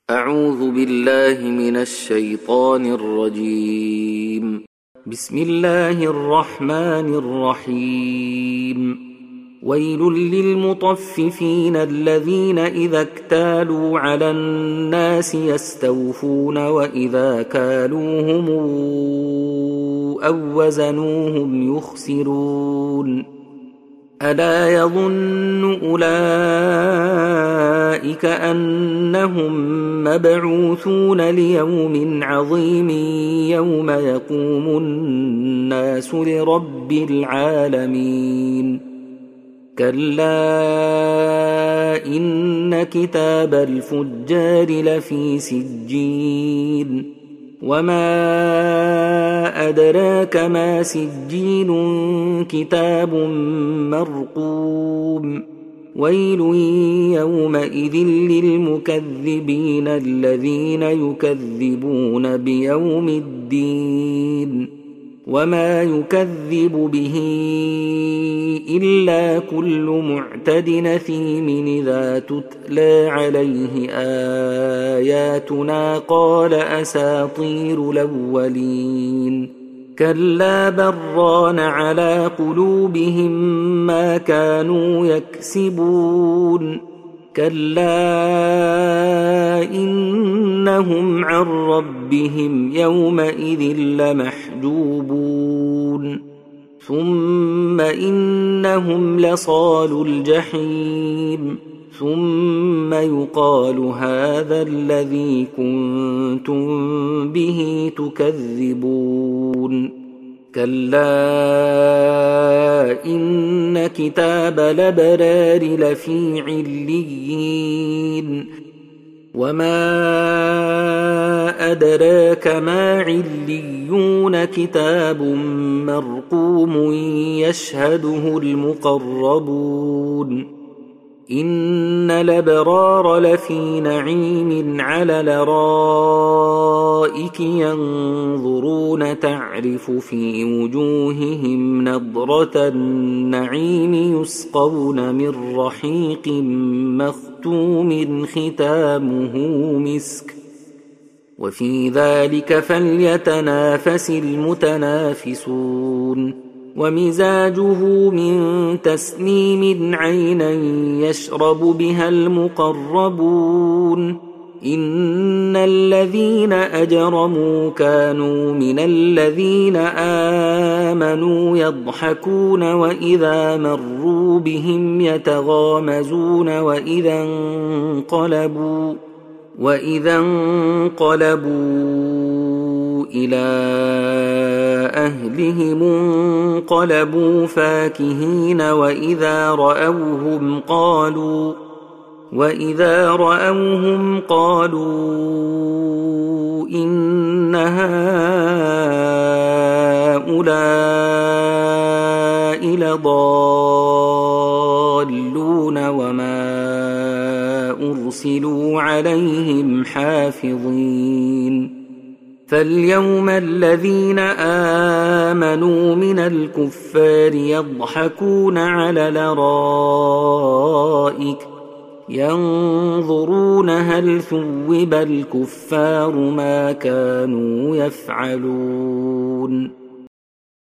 أعوذ بالله من الشيطان الرجيم. بسم الله الرحمن الرحيم. ويل للمطففين الذين إذا اكتالوا على الناس يستوفون وإذا كالوهم أو وزنوهم يخسرون. ألا يظن أولئك أنهم مبعوثون ليوم عظيم يوم يقوم الناس لرب العالمين. كلا إن كتاب الفجار لفي سجين. وما أدراك ما سجين كتاب مرقوم. ويل يومئذ للمكذبين الذين يكذبون بيوم الدين. وما يكذب به إلا كل معتد أثيم إذا تتلى عليه آياتنا قال أساطير الأولين. كلا بل ران على قلوبهم ما كانوا يكسبون. كلا إنهم عن ربهم يومئذ لمحجوبون. ثم إنهم لصالو الجحيم. ثم يقال هذا الذي كنتم به تكذبون. كلا إن كتاب الأبرار لفي عليين. وما أدراك ما عليون كتاب مرقوم يشهده المقربون. إن الأبرار لفي نعيم على الأرائك ينظرون تعرف في وجوههم نضرة النعيم يسقون من رحيق مختوم ختامه مسك وفي ذلك فليتنافس المتنافسون. ومزاجه من تسنيم عينا يشرب بها المقربون. إن الذين أجرموا كانوا من الذين آمنوا يضحكون وإذا مروا بهم يتغامزون وإذا انقلبوا إلى أهلهم انقلبوا فاكهين وإذا رأوهم قالوا إن هؤلاء لضالون وما أرسلوا عليهم حافظين. فاليوم الذين آمنوا من الكفار يضحكون على الأرائك ينظرون هل ثوب الكفار ما كانوا يفعلون.